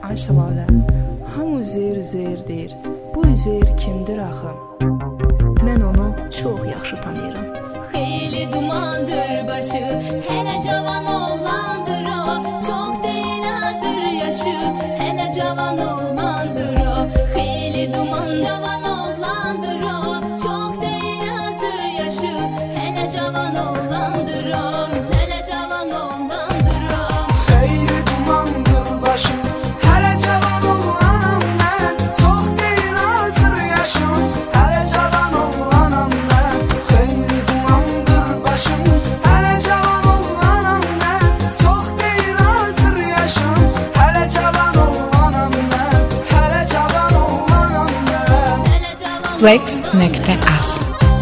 Ayşə Lalə, hamı Üzeyir Üzeyir deyir. Bu Üzeyir kimdir axı? Mən onu çox yaxşı tanıyıram. Xeyli dumandır başı, hələ cavan oğlandır o. Çox deyil azdır yaşı, hələ cavan oğlandır o. Xeyli duman cavan oğlandır o. Çox deyil azdır yaşı, hələ cavan oğlandır o. Hələ cavan oğlandır o. Xeyli dumandır başı, hələ cavan oğlanam mən. Çox deyil azdır yaşım, hələ cavan oğlanam mən. Xeyli dumandır başım, hələ cavan oğlanam mən. Çox deyil azdır yaşım, hələ cavan oğlanam mən. Hələ cavan oğlanam mən. Flex.as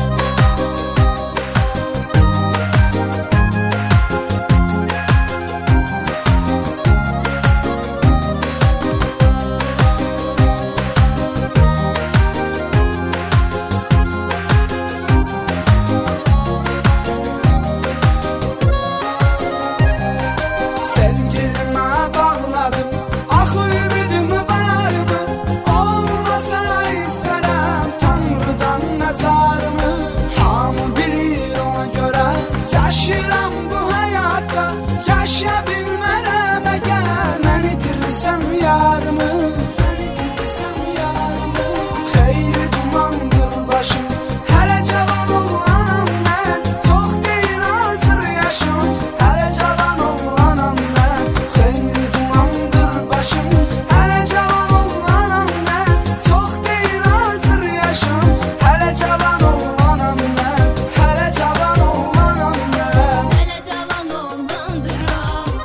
Sevgilime bağladım, axı ümidimi varımı. Olmasa isterim Tanrıdan mezarımı. Hamı bilir ona göre, yaşayıram bu hayatta. Yaşaya bilmərəm əgər mən itirsəm yarımı. Xeyli dumandır başım, hələ cavan oğlanam mən. Çox deyil azdır yaşım, hələ cavan oğlanam mən. Xeyli dumandır başım, hələ cavan oğlanam mən. Çox deyil azdır yaşım, hələ cavan oğlanam mən. Hələ cavan oğlanam mən. Hələ cavan oğlandır o.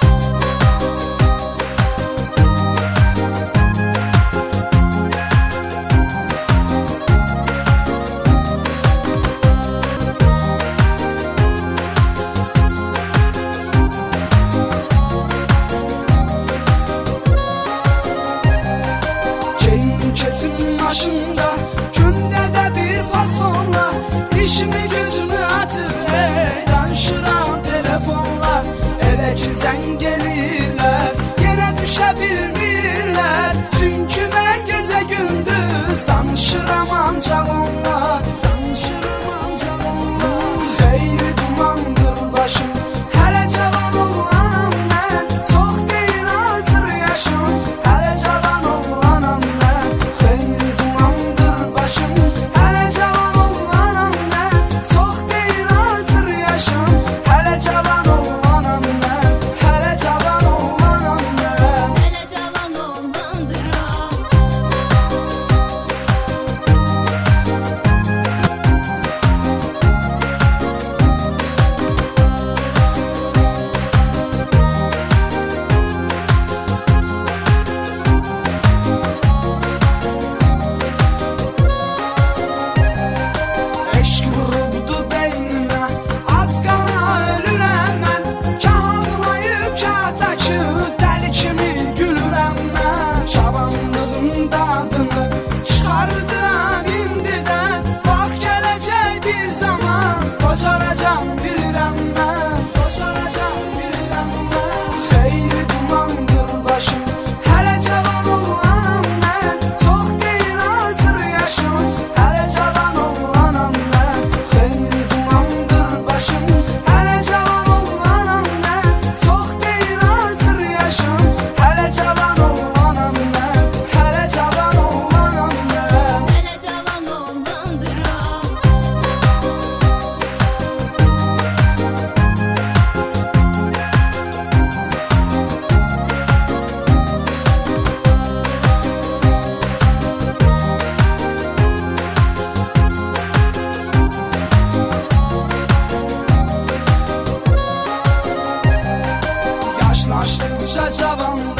Keyin keçim başında, gündə də bir fasonla. İşimi gözümü atır, danışıram telefonla. Elə ki zəng eləyirlər, yenə düşə bilmirlər. Çünki mən gecə gündüz danışıram ancaq onunla. Danışıram ancaq onunla. Xeyli dumandır başım, hələ cavan oğlanam mən. Çox deyil azdır yaşım, hələ cavan oğlanam mən. Xeyli dumandır başım, hələ cavan oğlanam mən. Çox deyil azdır yaşım, hələ cavan oğlanam mən. Hələ cavan oğlanam mən. Hələ cavan oğlandır o. Eşq vurubdu beynimə, az qala ölürəm mən. Kah ağlayıb, kah da ki, dəli kimi gülürəm mən. Cavanlığın dadını çıxardıram indidən. Vaxt gələcək bir zaman, qocalacam bilirəm mən. Qocalacam bilirəm mən. Xeyli dumandır başım, hələ cavan oğlanam mən. Çox deyil azdır yaşım, hələ cavan oğlanam mən. Xeyli dumandır başım, hələ cavan oğlanam mən. Çox deyil azdır yaşım, hələ cavan oğlanam mən. Hələ cavan oğlanam mən. Hələ cavan oğlandır o. Yaşlaşdıkça cavanlar